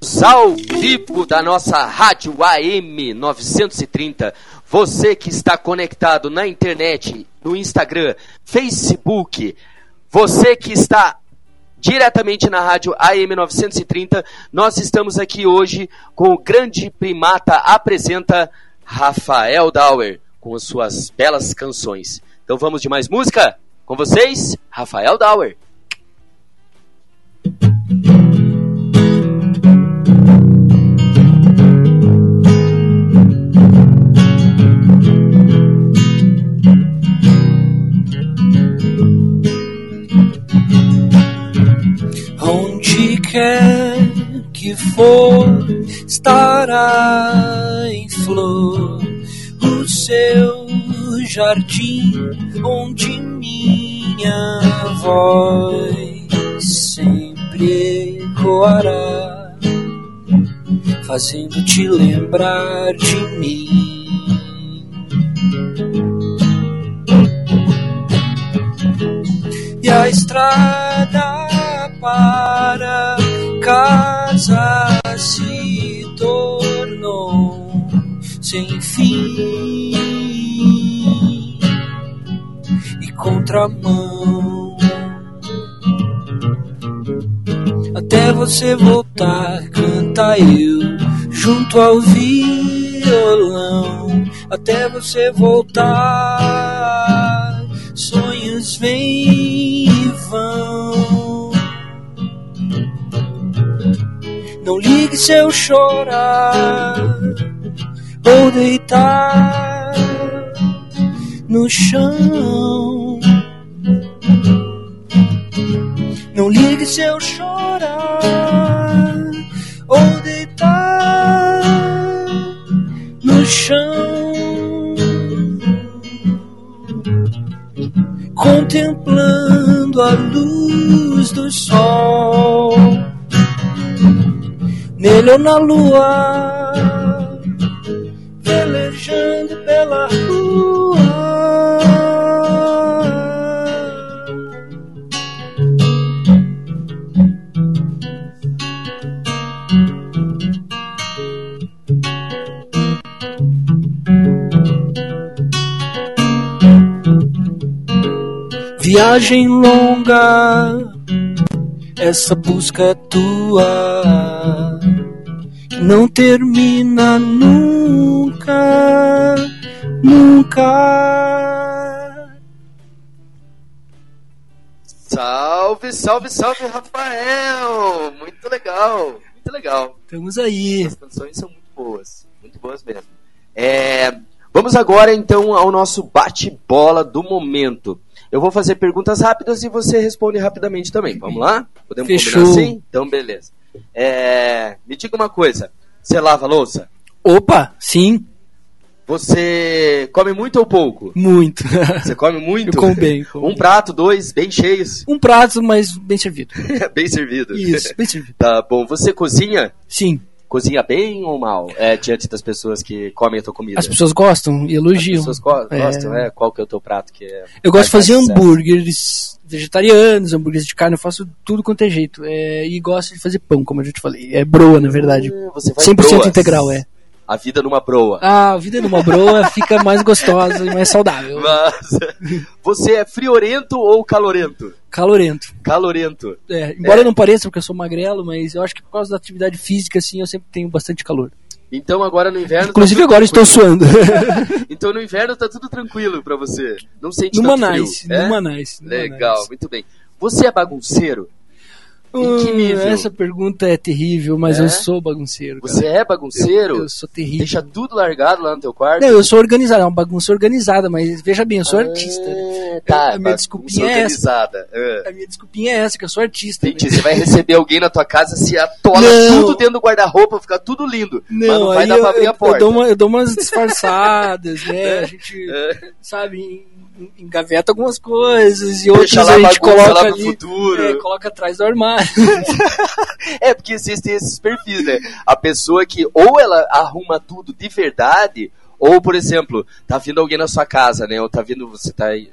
Ao vivo da nossa rádio AM 930, você que está conectado na internet, no Instagram, Facebook, você que está diretamente na rádio AM 930, nós estamos aqui hoje com o Grande Primata apresenta Rafael Dauer, com as suas belas canções. Então vamos de mais música? Com vocês, Rafael Dauer. Onde quer que for, estará em flor o seu jardim, onde minha voz sempre ecoará, fazendo te lembrar de mim. E a estrada para casa se tornou sem fim e contramão, até você voltar, canta eu junto ao violão, até você voltar, sonhos vêm e vão. Não ligue se eu chorar ou deitar no chão. Não ligue se eu chorar ou deitar no chão, contemplando a luz do sol, nele ou na lua, velejando pela rua. Viagem longa, essa busca é tua, não termina nunca, nunca. Salve, salve, salve, Rafael! Muito legal, muito legal. Estamos aí. As canções são muito boas mesmo. Vamos agora então ao nosso bate-bola do momento. Eu vou fazer perguntas rápidas e você responde rapidamente também. Vamos lá? Podemos Fechou. combinar assim? Então, beleza. Me diga uma coisa. Você lava a louça? Opa, sim. Você come muito ou pouco? Muito. Você come muito? Eu como bem. Um prato, dois, bem cheios? Um prato, mas bem servido. Bem servido. Isso, bem servido. Tá bom. Você cozinha? Sim. Cozinha bem ou mal? Diante das pessoas que comem a tua comida? As pessoas gostam e elogiam. As pessoas gostam, Qual que é o teu prato que é? Eu gosto de fazer hambúrgueres vegetarianos, hambúrgueres de carne, eu faço tudo quanto é jeito. E gosto de fazer pão, como eu já te falei. É broa, na verdade. Você faz 100% broas. Integral, é. A vida numa broa. A vida numa broa fica mais gostosa e mais saudável. Mas, você é friorento ou calorento? Calorento. Calorento. Embora não pareça, porque eu sou magrelo, mas eu acho que por causa da atividade física, assim, eu sempre tenho bastante calor. Então agora no inverno... Inclusive agora estou suando. Então no inverno tá tudo tranquilo pra você? Não sente no tanto Manais, frio? No Manais. Legal, muito bem. Você é bagunceiro? Em que nível? Essa pergunta é terrível, mas eu sou bagunceiro. Cara. Você é bagunceiro? Eu sou terrível. Deixa tudo largado lá no teu quarto? Não, eu sou organizado, é uma bagunça organizada, mas veja bem, eu sou artista. Tá, a minha desculpinha é essa. A minha desculpinha é essa, que eu sou artista. Entendi, você vai receber alguém na tua casa, se atola tudo dentro do guarda-roupa, fica tudo lindo. Não, mas não vai dar pra abrir a porta. Eu dou umas disfarçadas, né? A gente, sabe, engaveta algumas coisas e outras a gente coloca ali, futuro. Coloca atrás do armário. Porque existem esses perfis, né? A pessoa que ou ela arruma tudo de verdade, ou, por exemplo, tá vindo alguém na sua casa, né? Ou tá vindo, você tá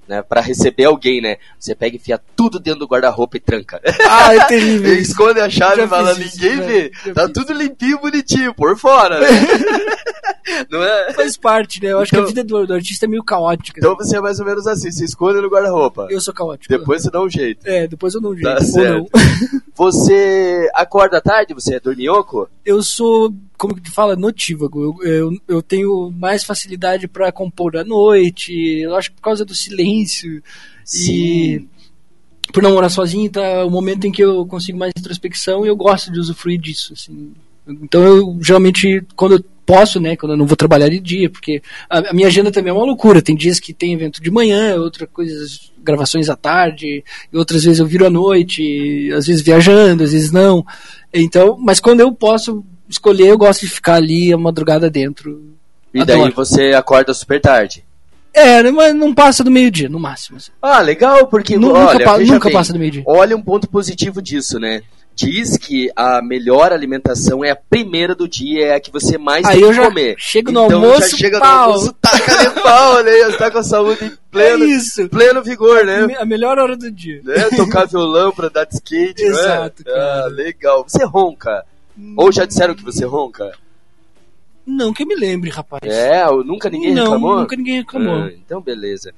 né, pra receber alguém, né? Você pega e enfia tudo dentro do guarda-roupa e tranca. Ah, é terrível. Esconde a chave e fala, ninguém vê. Tá tudo limpinho, bonitinho, por fora, né? Não é? Faz parte, né? Eu acho que a vida do artista é meio caótica. Então você é mais ou menos assim, se esconde no guarda-roupa. Eu sou caótico. Depois você dá um jeito. Depois eu dou um jeito. Tá certo. Você acorda à tarde? Você é dorminhoco? Eu sou, como que fala, notívago. Eu tenho mais facilidade pra compor à noite. Eu acho que por causa do silêncio. Sim. E por não morar sozinho, tá o momento em que eu consigo mais introspecção e eu gosto de usufruir disso, assim. Então eu geralmente, quando eu posso, né, quando eu não vou trabalhar de dia, porque a minha agenda também é uma loucura. Tem dias que tem evento de manhã, outras coisas, gravações à tarde, e outras vezes eu viro à noite, às vezes viajando, às vezes não. Então, mas quando eu posso escolher, eu gosto de ficar ali a madrugada dentro. E Adoro. daí você acorda super tarde? Mas não passa do meio-dia, no máximo. Assim. Ah, legal, porque Nunca passa do meio-dia. Olha um ponto positivo disso, né? Diz que a melhor alimentação é a primeira do dia, é a que você mais tem que comer. Chego no então, almoço, já chega pau. no almoço, taca de pau, né? Você tá com a saúde em pleno vigor, né? A melhor hora do dia. Né? Tocar violão pra dar de skate, Exato, não é? cara. Ah, legal. Você ronca? Ou já disseram que você ronca? Não que eu me lembre, rapaz. Nunca ninguém reclamou? Nunca ninguém reclamou. Então, beleza.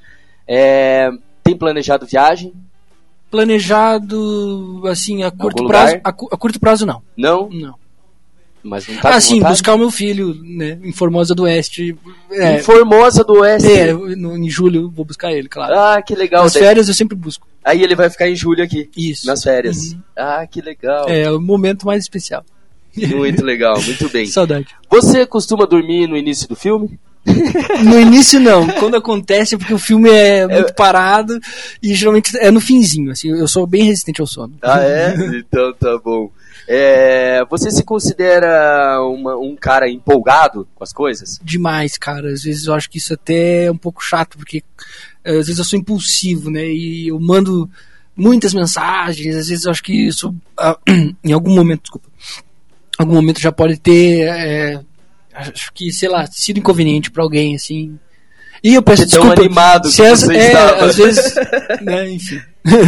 Tem planejado viagem? Planejado, assim, a curto Algum prazo. lugar? A curto prazo, não. Não? Não. Mas não tá com Sim, vontade? buscar o meu filho, né, em Formosa do Oeste. Em Formosa do Oeste? Em julho vou buscar ele, claro. Ah, que legal. Nas férias eu sempre busco. Aí ele vai ficar em julho aqui. Isso. Nas férias. Uhum. Ah, que legal. É o momento mais especial. Muito legal, muito bem. Saudade. Você costuma dormir no início do filme? No início não, quando acontece é porque o filme é muito parado e geralmente é no finzinho, assim, eu sou bem resistente ao sono. Ah, é? Então tá bom. Você se considera um cara empolgado com as coisas? Demais, cara, às vezes eu acho que isso até é um pouco chato, porque às vezes eu sou impulsivo, né, e eu mando muitas mensagens, às vezes eu acho que isso, em algum momento já pode ter... acho que, sei lá, sido inconveniente pra alguém, assim. E eu peço desculpa. Tão animado que você estava. Às vezes, né, enfim.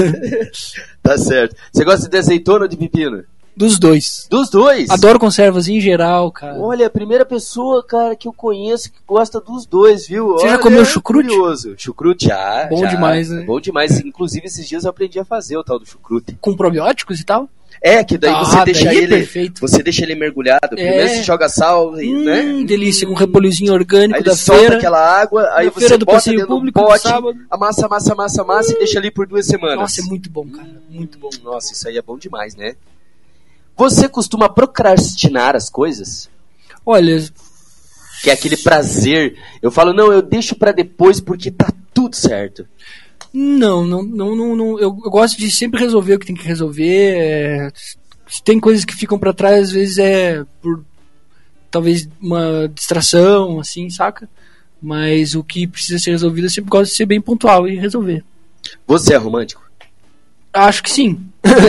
Tá certo. Você gosta de azeitona ou de pepino? Dos dois. Dos dois? Adoro conservas em geral, cara. Olha, a primeira pessoa, cara, que eu conheço que gosta dos dois, viu? Você já comeu chucrute? Curioso. Chucrute, já. Bom demais, né? Bom demais. Inclusive, esses dias eu aprendi a fazer o tal do chucrute. Com probióticos e tal? Que daí você deixa ele. Perfeito. Você deixa ele mergulhado. Primeiro você joga sal, né? Delícia, com um repolhozinho orgânico aí da ele solta feira. Aquela água, aí você feira do bota passeio dentro público do pote, sábado. amassa e deixa ali por 2 semanas. Nossa, é muito bom, cara. Muito bom. Nossa, isso aí é bom demais, né? Você costuma procrastinar as coisas? Olha... Que é aquele prazer. Eu falo, não, eu deixo pra depois porque tá tudo certo. Não. Eu gosto de sempre resolver o que tem que resolver. Se tem coisas que ficam pra trás, às vezes é por talvez uma distração, assim, saca? Mas o que precisa ser resolvido eu sempre gosto de ser bem pontual e resolver. Você é romântico? Acho que sim.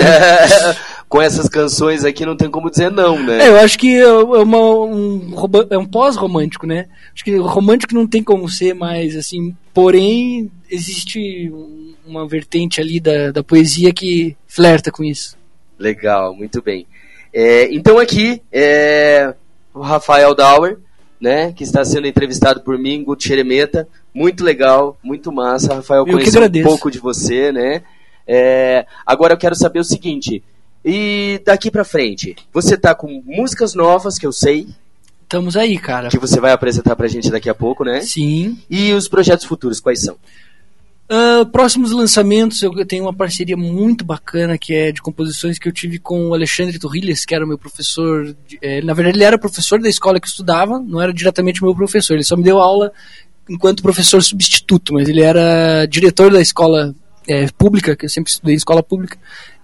Com essas canções aqui não tem como dizer não, né? Eu acho que é um pós-romântico, né? Acho que romântico não tem como ser mais assim, porém existe uma vertente ali da poesia que flerta com isso. Legal, muito bem. Então aqui o Rafael Dauer, né, que está sendo entrevistado por mim, Guto Xeremeta. Muito legal, muito massa. Rafael, conhecer um pouco de você, né? Agora eu quero saber o seguinte, e daqui pra frente, você tá com músicas novas, que eu sei. Estamos aí, cara. Que você vai apresentar pra gente daqui a pouco, né? Sim. E os projetos futuros, quais são? Próximos lançamentos, eu tenho uma parceria muito bacana, que é de composições que eu tive com o Alexandre Torrilhas, que era o meu professor. Na verdade, ele era professor da escola que eu estudava, não era diretamente meu professor, ele só me deu aula enquanto professor substituto, mas ele era diretor da escola pública, que eu sempre estudei em escola pública,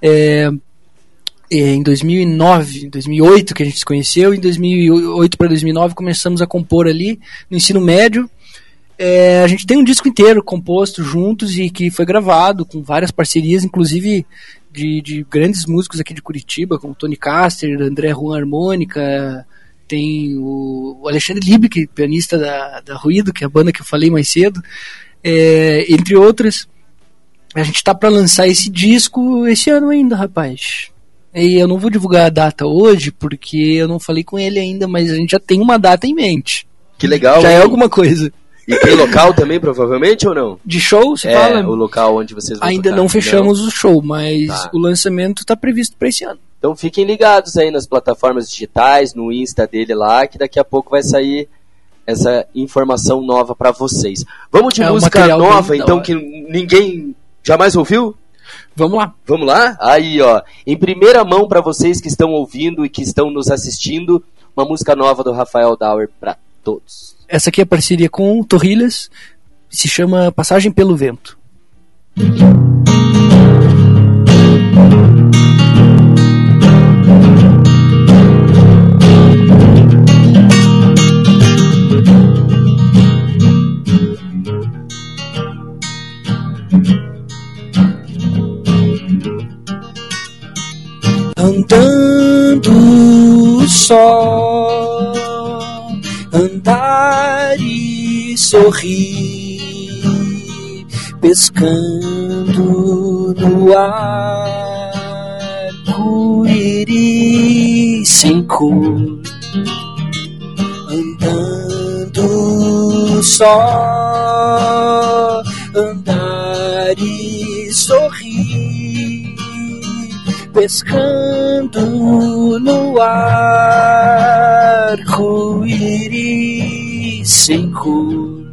em 2009, 2008 que a gente se conheceu, em 2008 para 2009 começamos a compor ali no ensino médio. A gente tem um disco inteiro composto juntos e que foi gravado com várias parcerias, inclusive de grandes músicos aqui de Curitiba, como Tony Caster, André Juan Harmônica, tem o Alexandre Liebig, pianista da Ruído, que é a banda que eu falei mais cedo. entre outras. A gente tá para lançar esse disco esse ano ainda, rapaz. E eu não vou divulgar a data hoje, porque eu não falei com ele ainda, mas a gente já tem uma data em mente. Que legal. Já é alguma coisa. E tem local também, provavelmente, ou não? De show, você fala? O local onde vocês vão ainda tocar. Não fechamos o show, mas o lançamento está previsto para esse ano. Então fiquem ligados aí nas plataformas digitais, no Insta dele lá, que daqui a pouco vai sair essa informação nova para vocês. Vamos de música nova, então, que ninguém jamais ouviu? Vamos lá. Vamos lá? Aí, ó, em primeira mão para vocês que estão ouvindo e que estão nos assistindo, uma música nova do Rafael Dauer para todos. Essa aqui é parceria com Torrilhas, se chama Passagem pelo Vento. Andando só, andar e sorrir, pescando no arco-íris sem cor, andando só, andar e sorrir, pescando no arco-íris sem cor,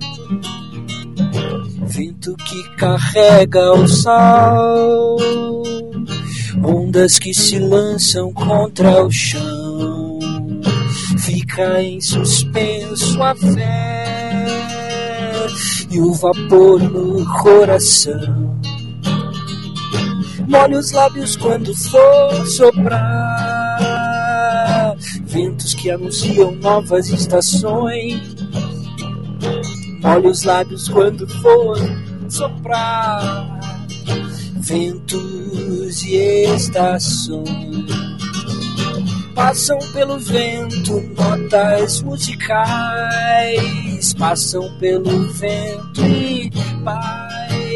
vento que carrega o sal, ondas que se lançam contra o chão, fica em suspenso a fé e o vapor no coração. Molhe os lábios quando for soprar, ventos que anunciam novas estações. Molhe os lábios quando for soprar, ventos e estações. Passam pelo vento notas musicais, passam pelo vento e paz.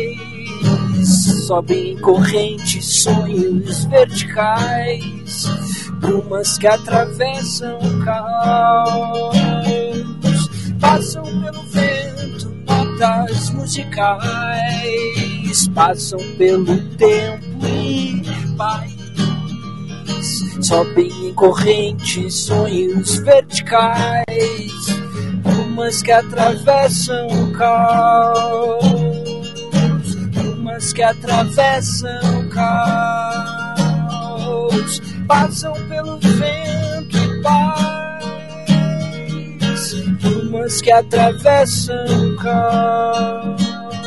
Sobem em correntes sonhos verticais, brumas que atravessam o caos. Passam pelo vento notas musicais, passam pelo tempo e paz. Sobem em correntes sonhos verticais, brumas que atravessam o caos. Que atravessam o caos, passam pelo vento e paz, brumas que atravessam o caos.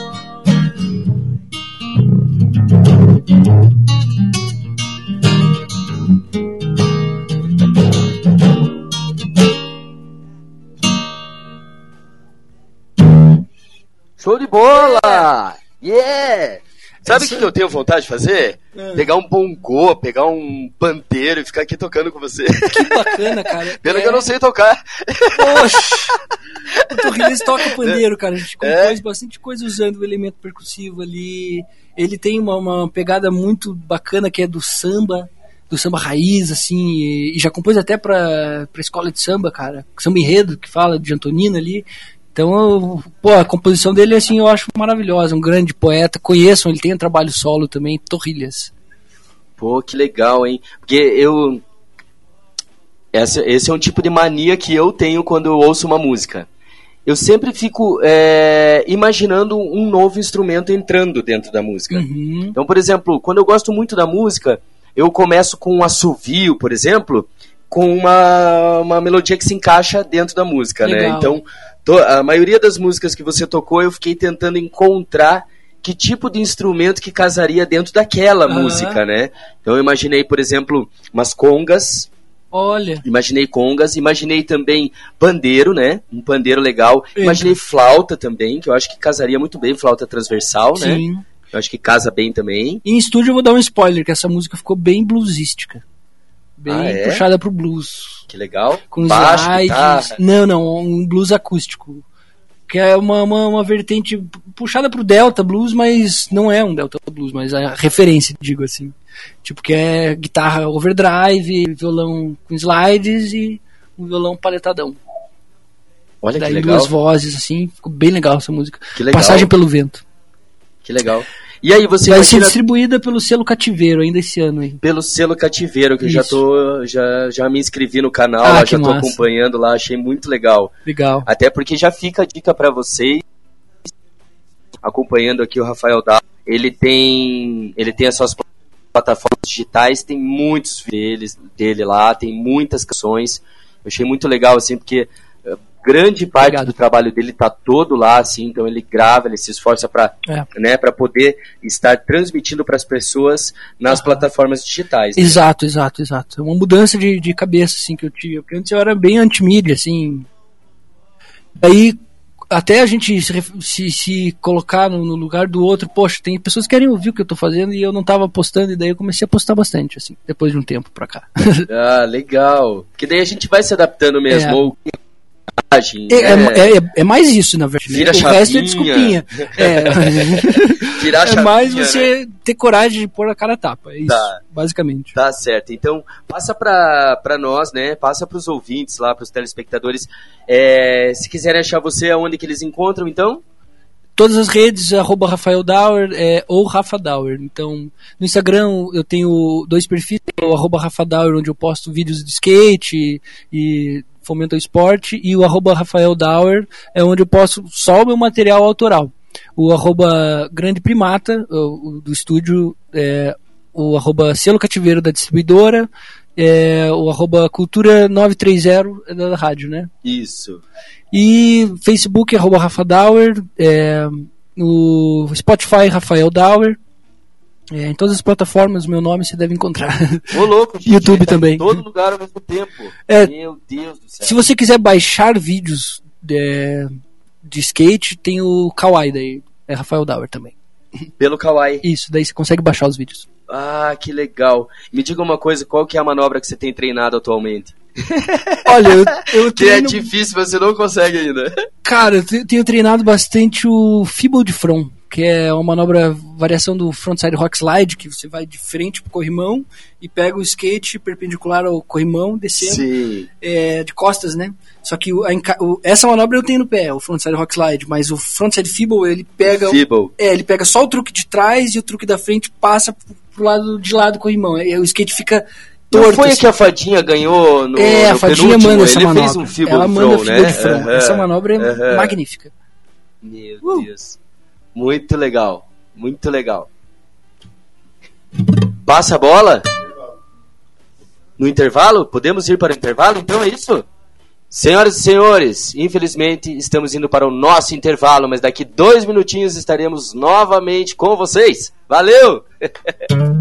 Show de bola! Yeah! Sabe o que eu tenho vontade de fazer? Pegar um bongô, pegar um pandeiro e ficar aqui tocando com você. Que bacana, cara. Pena que eu não sei tocar. Poxa! O Torrilhas toca pandeiro, cara. A gente compôs bastante coisa usando o elemento percussivo ali. Ele tem uma pegada muito bacana que é do samba raiz, assim, e já compôs até pra escola de samba, cara. Samba enredo, que fala de Antonina ali. Então, a composição dele, assim, eu acho maravilhosa. Um grande poeta. Conheçam, ele tem um trabalho solo também, Torrilhas. Pô, que legal, hein? Porque esse é um tipo de mania que eu tenho quando eu ouço uma música. Eu sempre fico imaginando um novo instrumento entrando dentro da música. Uhum. Então, por exemplo, quando eu gosto muito da música, eu começo com um assovio, por exemplo, com uma melodia que se encaixa dentro da música, legal, né? Então, a maioria das músicas que você tocou, eu fiquei tentando encontrar que tipo de instrumento que casaria dentro daquela música, né? Então eu imaginei, por exemplo, umas congas. Olha. Imaginei também pandeiro, né? Um pandeiro legal. Imaginei flauta também, que eu acho que casaria muito bem, flauta transversal, sim, né? Eu acho que casa bem também. E em estúdio eu vou dar um spoiler, que essa música ficou bem bluesística. Bem puxada pro blues. Que legal. Com baixo, slides. guitarra. Não, um blues acústico. que é uma vertente puxada pro Delta Blues, mas não é um Delta Blues, mas a referência, digo assim. Tipo, que é guitarra overdrive, violão com slides e um violão paletadão. Olha daí que legal. 2 vozes, assim, ficou bem legal essa música. Que legal. Passagem pelo Vento. Que legal. E aí você vai ser imagina... distribuída pelo selo Cativeiro ainda esse ano aí. Pelo selo Cativeiro, que eu já me inscrevi no canal, já tô acompanhando lá, achei muito legal. Legal. Até porque já fica a dica pra vocês, acompanhando aqui o Rafael Dauer, ele tem as suas plataformas digitais, tem muitos dele lá, tem muitas canções. Eu achei muito legal, assim, porque grande parte do trabalho dele tá todo lá, assim, então ele grava, ele se esforça para para poder estar transmitindo para as pessoas nas plataformas digitais. Né? Exato. É uma mudança de cabeça, assim, que eu tive, porque antes eu era bem anti-mídia, assim. Aí, até a gente se colocar no lugar do outro, poxa, tem pessoas que querem ouvir o que eu tô fazendo e eu não tava postando, e daí eu comecei a postar bastante, assim, depois de um tempo pra cá. Ah, legal. Porque daí a gente vai se adaptando mesmo, É mais isso, na verdade. Vira o chavinha. resto é desculpinha. Virar chavinha, mais você ter coragem de pôr a cara a tapa. É isso, basicamente. Tá certo. Então, passa pra nós, né? Passa pros ouvintes lá, pros telespectadores. Se quiserem achar você, aonde que eles encontram, então? Todas as redes, @Rafael Dauer ou Rafa Dauer. Então, no Instagram eu tenho 2 perfis, o @Rafa Dauer, onde eu posto vídeos de skate e fomento ao esporte, e o @Rafael Dauer é onde eu posto só o meu material autoral. O @Grande Primata, do estúdio, o @Selo Cativeiro da distribuidora, o @Cultura 930 da rádio, né? Isso. E Facebook Rafa Dauer, no Spotify Rafael Dauer. Em todas as plataformas, meu nome você deve encontrar. Ô, louco, gente, YouTube também. Em todo lugar ao mesmo tempo. Meu Deus do céu. Se você quiser baixar vídeos de skate, tem o Kawaii daí. É Rafael Dauer também. Pelo Kawaii. Isso, daí você consegue baixar os vídeos. Ah, que legal. Me diga uma coisa, qual que é a manobra que você tem treinado atualmente? Olha, eu treino... Que é difícil, você não consegue ainda. Cara, eu tenho treinado bastante o Feeble de Front, que é uma manobra, variação do frontside rock slide, que você vai de frente pro corrimão e pega o skate perpendicular ao corrimão, descendo de costas, né? Só que essa manobra eu tenho no pé, o frontside rock slide, mas o frontside feeble, ele pega ele pega só o truque de trás e o truque da frente passa pro lado de lá do corrimão. O skate fica torto. Não foi assim. que a Fadinha ganhou no a Fadinha penúltimo? manda essa Ele manobra. fez um feeble ela manda o feeble né? de front. Essa manobra é magnífica. Meu Deus. Muito legal. Muito legal. Passa a bola? No intervalo? Podemos ir para o intervalo? Então é isso? Senhoras e senhores, infelizmente estamos indo para o nosso intervalo, mas daqui 2 minutinhos estaremos novamente com vocês. Valeu!